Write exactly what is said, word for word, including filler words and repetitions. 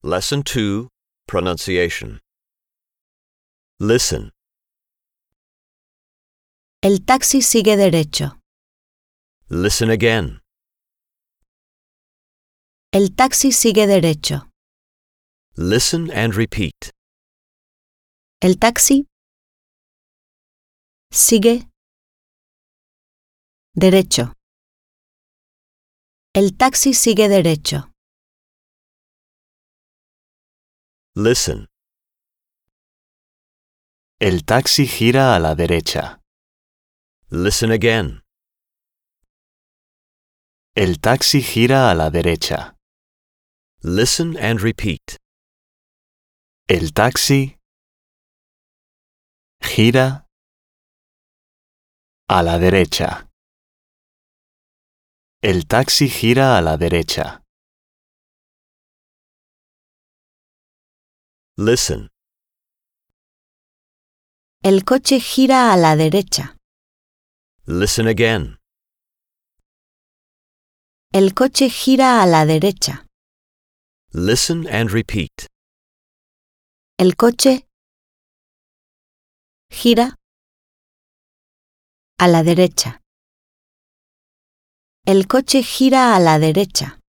Lesson two, Pronunciation. Listen. El taxi sigue derecho. Listen again. El taxi sigue derecho. Listen and repeat. El taxi sigue derecho. El taxi sigue derecho. Listen. El taxi gira a la derecha. Listen again. El taxi gira a la derecha. Listen and repeat. El taxi gira a la derecha. El taxi gira a la derecha. Listen. El coche gira a la derecha. Listen again. El coche gira a la derecha. Listen and repeat. El coche gira a la derecha. El coche gira a la derecha.